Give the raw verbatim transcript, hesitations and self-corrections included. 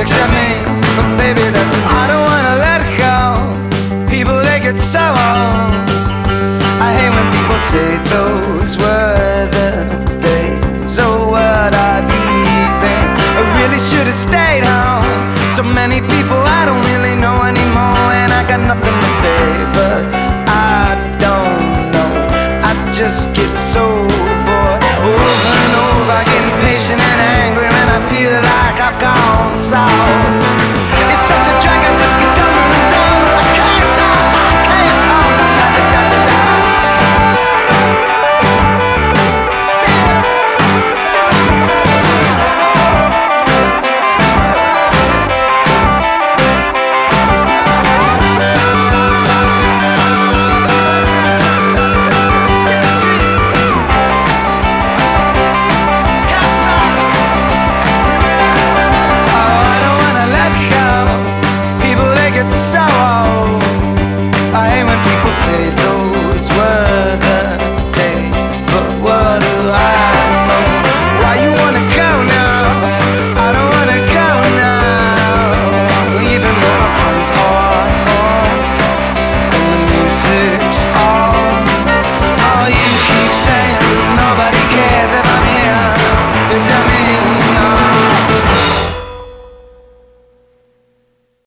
except me. But baby, that's I don't wanna let go. People, they get so old. I hate when people say those were the days. Oh, what are these then? I really should have stayed home. So many people I don't really know anymore, and I got nothing to say, but I don't know. I just get so bored over and over, getting patient and angry when I feel like I've gone soft. It's such a drag, I just